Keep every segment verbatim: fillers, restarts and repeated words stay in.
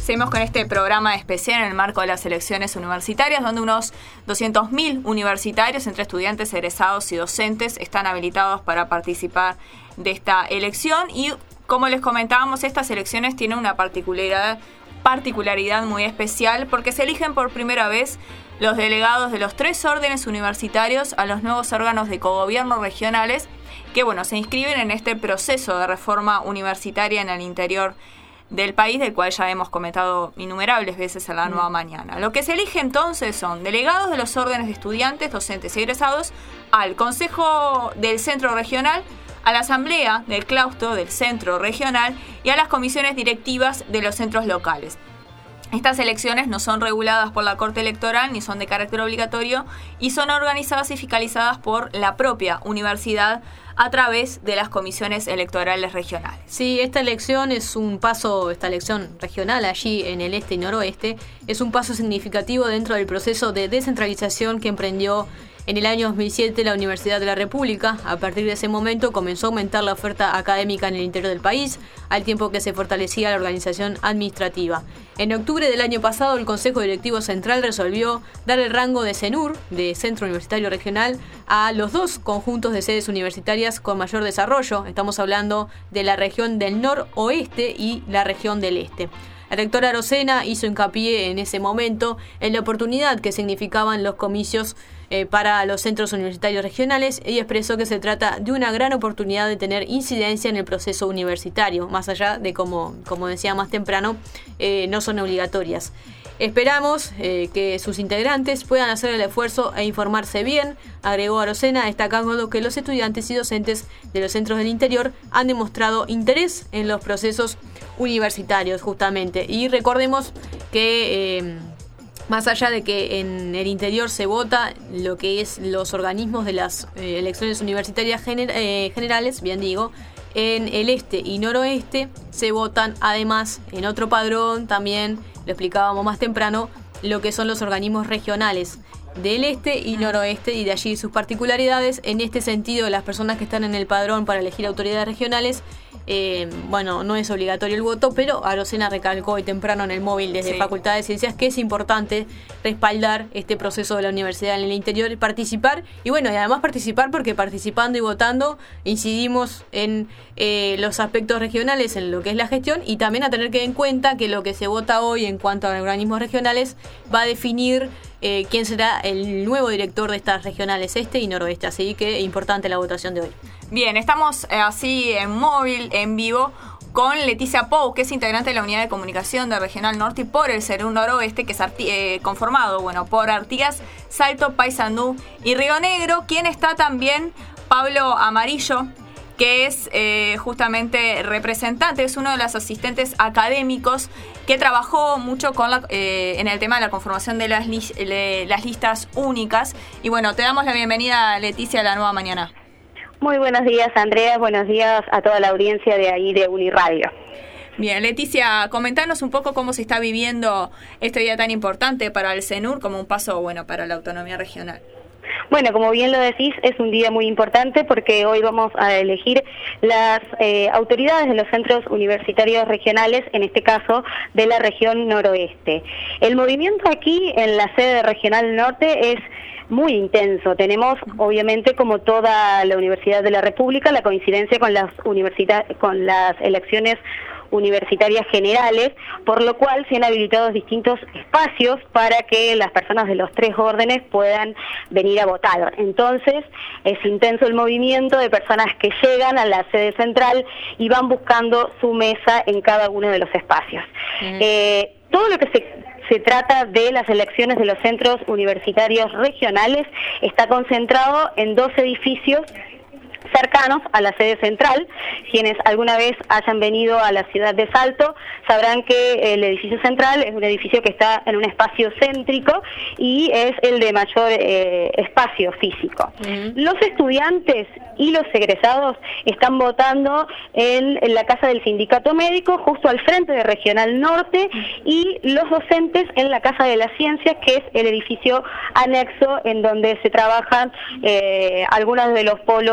Seguimos con este programa especial en el marco de las elecciones universitarias, donde unos doscientos mil universitarios, entre estudiantes, egresados y docentes, están habilitados para participar de esta elección. Y como les comentábamos, estas elecciones tienen una particularidad, particularidad muy especial, porque se eligen por primera vez los delegados de los tres órdenes universitarios a los nuevos órganos de cogobierno regionales, que bueno, se inscriben en este proceso de reforma universitaria en el interior del país, del cual ya hemos comentado innumerables veces en la nueva mañana. Lo que se elige entonces son delegados de los órdenes de estudiantes, docentes y egresados al Consejo del Centro Regional, a la Asamblea del Claustro del Centro Regional y a las comisiones directivas de los centros locales. Estas elecciones no son reguladas por la Corte Electoral ni son de carácter obligatorio y son organizadas y fiscalizadas por la propia universidad a través de las comisiones electorales regionales. Sí, esta elección es un paso, esta elección regional allí en el este y noroeste, es un paso significativo dentro del proceso de descentralización que emprendió en el año dos mil siete la Universidad de la República. A partir de ese momento comenzó a aumentar la oferta académica en el interior del país, al tiempo que se fortalecía la organización administrativa. En octubre del año pasado, el Consejo Directivo Central resolvió dar el rango de CENUR, de Centro Universitario Regional, a los dos conjuntos de sedes universitarias con mayor desarrollo. Estamos hablando de la región del noroeste y la región del este. La rectora Arocena hizo hincapié en ese momento en la oportunidad que significaban los comicios eh, para los centros universitarios regionales y expresó que se trata de una gran oportunidad de tener incidencia en el proceso universitario, más allá de, como, como decía más temprano, eh, no son obligatorias. Esperamos eh, que sus integrantes puedan hacer el esfuerzo e informarse bien, agregó Arocena, destacando que los estudiantes y docentes de los centros del interior han demostrado interés en los procesos universitarios justamente. Y recordemos que eh, más allá de que en el interior se vota lo que es los organismos de las eh, elecciones universitarias gener- eh, generales, bien digo, en el este y noroeste se votan además en otro padrón también, lo explicábamos más temprano, lo que son los organismos regionales del este y noroeste y de allí sus particularidades. En este sentido, las personas que están en el padrón para elegir autoridades regionales, eh, bueno, no es obligatorio el voto, pero Arocena recalcó hoy temprano en el móvil desde sí. Facultad de Ciencias que es importante respaldar este proceso de la universidad en el interior y participar, y bueno, y además participar porque participando y votando incidimos en eh, los aspectos regionales, en lo que es la gestión, y también a tener que en cuenta que lo que se vota hoy en cuanto a organismos regionales va a definir Eh, quién será el nuevo director de estas regionales este y noroeste, así que importante la votación de hoy. Bien, estamos eh, así en móvil, en vivo, con Leticia Pou, que es integrante de la Unidad de Comunicación de Regional Norte y por el CENUR Noroeste, que es arti- eh, conformado bueno, por Artigas, Salto, Paysandú y Río Negro, quien está también Pablo Amarillo, que es eh, justamente representante, es uno de los asistentes académicos que trabajó mucho con la, eh, en el tema de la conformación de las, li- le, las listas únicas. Y bueno, te damos la bienvenida, Leticia, a la nueva mañana. Muy buenos días, Andrea, buenos días a toda la audiencia de ahí de Uniradio. Bien, Leticia, comentanos un poco cómo se está viviendo este día tan importante para el CENUR como un paso bueno para la autonomía regional. Bueno, como bien lo decís, es un día muy importante porque hoy vamos a elegir las eh, autoridades de los centros universitarios regionales, en este caso de la región noroeste. El movimiento aquí en la sede regional norte es muy intenso. Tenemos, obviamente, como toda la Universidad de la República, la coincidencia con las universita- con las elecciones universitarias generales, por lo cual se han habilitado distintos espacios para que las personas de los tres órdenes puedan venir a votar. Entonces, es intenso el movimiento de personas que llegan a la sede central y van buscando su mesa en cada uno de los espacios. Mm. Eh, todo lo que se Se trata de las elecciones de los centros universitarios regionales, está concentrado en dos edificios cercanos a la sede central. Quienes alguna vez hayan venido a la ciudad de Salto sabrán que el edificio central es un edificio que está en un espacio céntrico y es el de mayor eh, espacio físico. Uh-huh. Los estudiantes y los egresados están votando en, en la Casa del Sindicato Médico, justo al frente de Regional Norte, y los docentes en la Casa de las Ciencias, que es el edificio anexo en donde se trabajan eh, algunos de los polos de desarrollo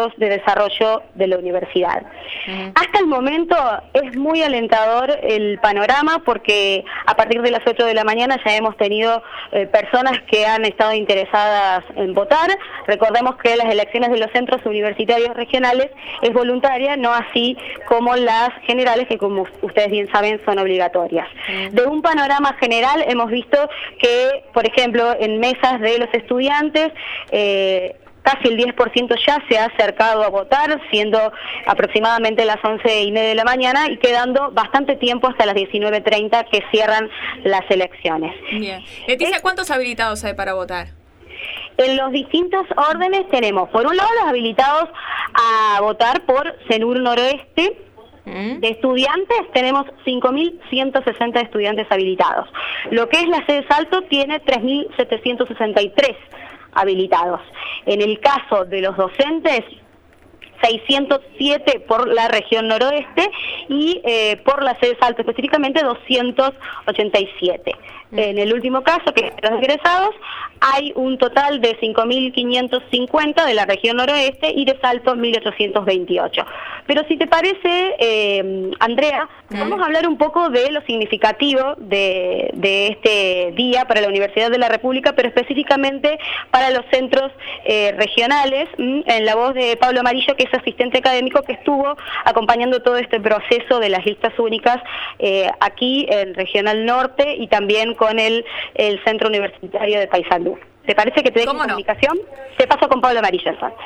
desarrollo de la universidad. Uh-huh. Hasta el momento es muy alentador el panorama porque a partir de las ocho de la mañana ya hemos tenido eh, personas que han estado interesadas en votar. Recordemos que las elecciones de los centros universitarios regionales es voluntaria, no así como las generales, que como ustedes bien saben son obligatorias. Uh-huh. De un panorama general hemos visto que, por ejemplo, en mesas de los estudiantes, eh, casi el diez por ciento ya se ha acercado a votar, siendo aproximadamente las once y media de la mañana y quedando bastante tiempo hasta las diecinueve treinta que cierran las elecciones. Bien. Leticia, ¿cuántos habilitados hay para votar? En los distintos órdenes tenemos, por un lado, los habilitados a votar por CENUR Noroeste. De estudiantes tenemos cinco mil ciento sesenta estudiantes habilitados. Lo que es la sede Salto tiene tres mil setecientos sesenta y tres habilitados. En el caso de los docentes, seiscientos siete por la región noroeste y eh, por la sede Salto específicamente doscientos ochenta y siete. En el último caso, que es de los egresados, hay un total de cinco mil quinientos cincuenta de la región noroeste y de Salto mil ochocientos veintiocho. Pero si te parece, eh, Andrea, ¿Mm? vamos a hablar un poco de lo significativo de, de este día para la Universidad de la República, pero específicamente para los centros eh, regionales, en la voz de Pablo Amarillo, que es asistente académico que estuvo acompañando todo este proceso de las listas únicas eh, aquí en Regional Norte y también con el, el Centro Universitario de Paysandú. ¿Te parece que te deje comunicación? No? Te paso con Pablo Amarillo entonces.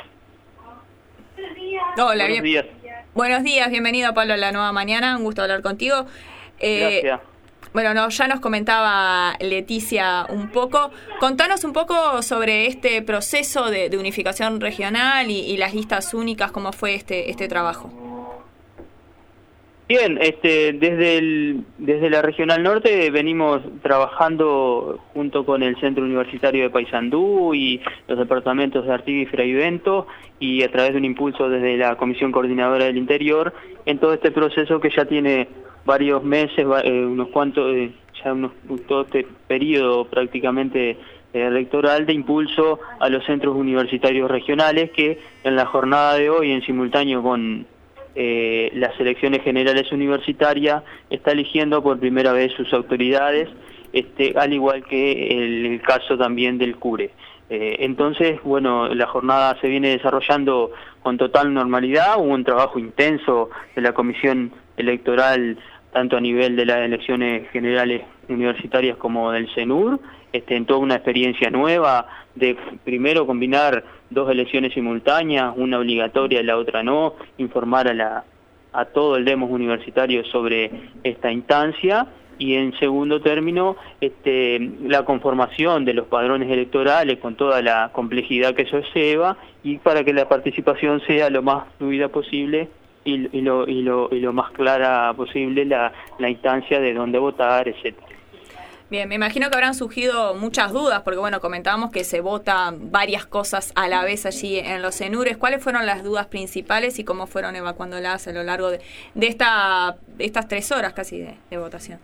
Hola, buenos días. Buenos días, bienvenido Pablo a La Nueva Mañana, un gusto hablar contigo. Eh, Gracias. Bueno, no, ya nos comentaba Leticia un poco. Contanos un poco sobre este proceso de, de unificación regional y, y las listas únicas, cómo fue este este trabajo. Bien, este, desde el, desde la Regional Norte venimos trabajando junto con el Centro Universitario de Paysandú y los departamentos de Artigas y Freivento y a través de un impulso desde la Comisión Coordinadora del Interior en todo este proceso que ya tiene varios meses, eh, unos cuantos, eh, ya unos, todo este periodo prácticamente eh, electoral de impulso a los centros universitarios regionales que en la jornada de hoy, en simultáneo con Eh, las elecciones generales universitarias, está eligiendo por primera vez sus autoridades, este, al igual que el, el caso también del CURE. Eh, entonces, bueno, la jornada se viene desarrollando con total normalidad, hubo un trabajo intenso de la Comisión Electoral, tanto a nivel de las elecciones generales universitarias como del CENUR, este, en toda una experiencia nueva de primero combinar dos elecciones simultáneas, una obligatoria y la otra no, informar a la a todo el demos universitario sobre esta instancia y en segundo término este, la conformación de los padrones electorales con toda la complejidad que eso lleva y para que la participación sea lo más fluida posible y, y, lo, y, lo, y lo más clara posible la, la instancia de dónde votar, etcétera. Bien, me imagino que habrán surgido muchas dudas, porque bueno, comentábamos que se votan varias cosas a la vez allí en los CENURes. ¿Cuáles fueron las dudas principales y cómo fueron evacuándolas a lo largo de, de, esta, de estas tres horas casi de, de votación?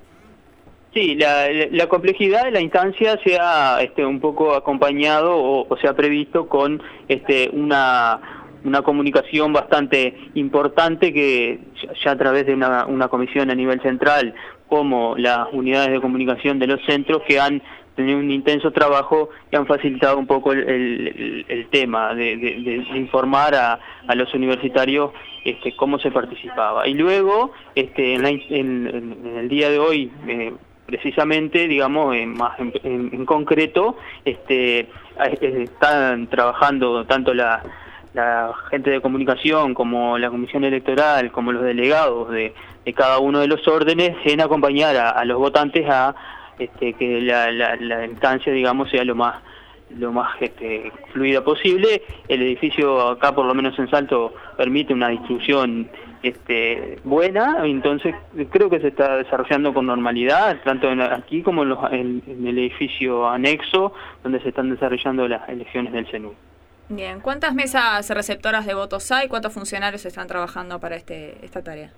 Sí, la, la complejidad de la instancia se ha este, un poco acompañado o, o se ha previsto con este, una... una comunicación bastante importante que ya a través de una, una comisión a nivel central como las unidades de comunicación de los centros que han tenido un intenso trabajo y han facilitado un poco el, el, el tema de, de, de informar a, a los universitarios este, cómo se participaba. Y luego, este, en, la, en, en el día de hoy, eh, precisamente, digamos, en, más en, en, en concreto, este, están trabajando tanto la la gente de comunicación, como la comisión electoral, como los delegados de, de cada uno de los órdenes, en acompañar a, a los votantes a este, que la, la, la instancia, digamos, sea lo más lo más este, fluida posible. El edificio acá, por lo menos en Salto, permite una distribución este, buena, entonces creo que se está desarrollando con normalidad, tanto en, aquí como en, los, en, en el edificio anexo, donde se están desarrollando las elecciones del CENUR. Bien, ¿cuántas mesas receptoras de votos hay? ¿Cuántos funcionarios están trabajando para este esta tarea?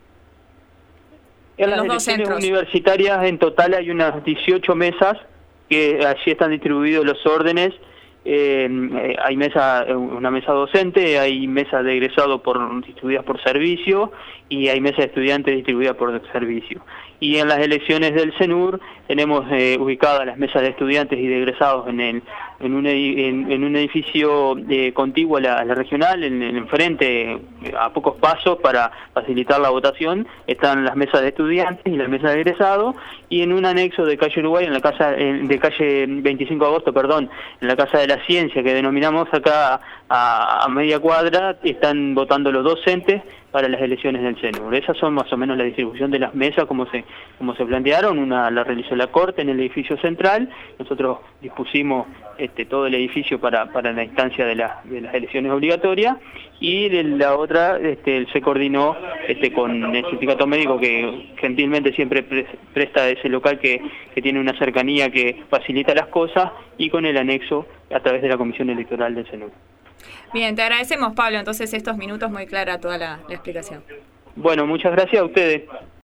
En, en las elecciones universitarias en total hay unas dieciocho mesas, que allí están distribuidos los órdenes, Eh, eh, hay mesa, una mesa docente, hay mesa de egresado por, distribuidas por servicio y hay mesa de estudiantes distribuidas por servicio. Y en las elecciones del CENUR tenemos eh, ubicadas las mesas de estudiantes y de egresados en, el, en, un, en, en un edificio eh, contiguo a la, a la regional, en, en enfrente, a pocos pasos para facilitar la votación, están las mesas de estudiantes y las mesas de egresados, y en un anexo de calle Uruguay, en la casa de calle veinticinco de agosto, perdón, en la Casa de la Ciencia, que denominamos acá a, a media cuadra, están votando los docentes para las elecciones del CENUR. Esas son más o menos la distribución de las mesas como se como se plantearon. Una la realizó la Corte en el edificio central, nosotros dispusimos este, todo el edificio para, para la instancia de, la, de las elecciones obligatorias, y de la otra este, se coordinó este, con el sindicato médico, que gentilmente siempre pre presta ese local que, que tiene una cercanía que facilita las cosas, y con el anexo a través de la Comisión Electoral del CENUR. Bien, te agradecemos, Pablo, entonces estos minutos, muy clara toda la, la explicación. Bueno, muchas gracias a ustedes.